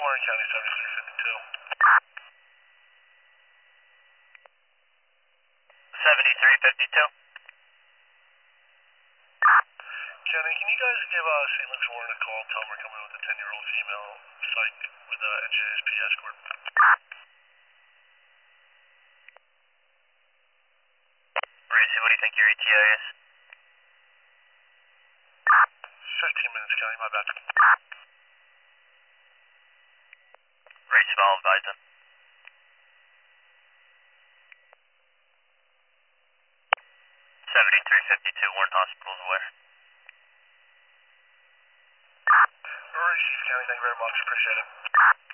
Warren County 7352. 7352. County, can you guys give St. Luke's Warren a call? Tell them we're coming with a 10-year-old female psych with NJSP escort. Racy, what do you think your ETA is? 15 minutes, County, my bad. Racy, I'll advise them. 7352, Warren Hospital's aware. Racy, County, thank you very much. Appreciate it.